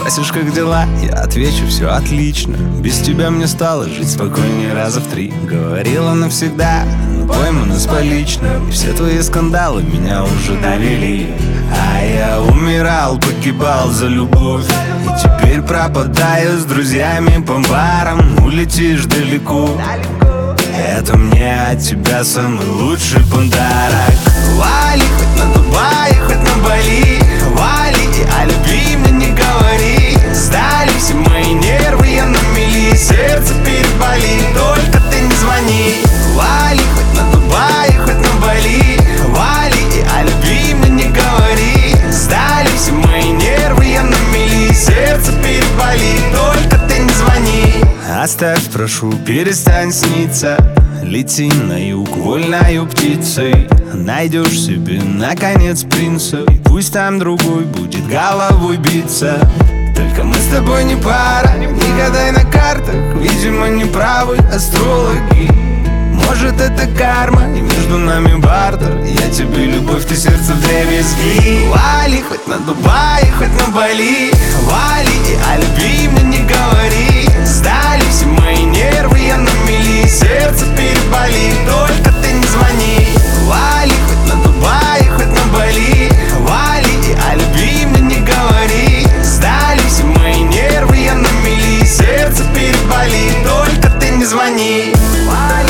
Спросишь, как дела, я отвечу, все отлично. Без тебя мне стало жить спокойнее раза в 3. Говорила навсегда, но поймана с поличным. И все твои скандалы меня уже довели. А я умирал, погибал за любовь. И теперь пропадаю с друзьями по барам. Улетишь далеко, это мне от тебя самый лучший подарок. Вали, хоть на Дубае, хоть на Бали. Вали, и о любви мне не говори. Сдали все мои нервы, я на мели. Сердце переболит, только ты не звони. Вали, хоть на Дубае, хоть на Бали. Вали, и о любви мне не говори. Сдали все мои нервы, я на мели. Сердце переболит, только ты не звони. Оставь, прошу, перестань сниться. Лети на юг вольною птицей. Найдешь себе, наконец, принца. И пусть там другой будет головой биться. Только мы с тобой не пара, не гадай на картах. Видимо, не правы астрологи. Может, это карма, и между нами бартер. Я тебе любовь, ты сердце вдребезги. Вали, хоть на Дубае, хоть на Бали. Вали, и о любви мне не говори. Сдали все мои нервы, я на мели. Сердце переболит, только ты не звони. Вали, хоть на Дубае, хоть на Бали. Вали, и о любви мне не говори. Сдали все мои нервы, я на мели. Сердце переболит, только ты не звони. Вали.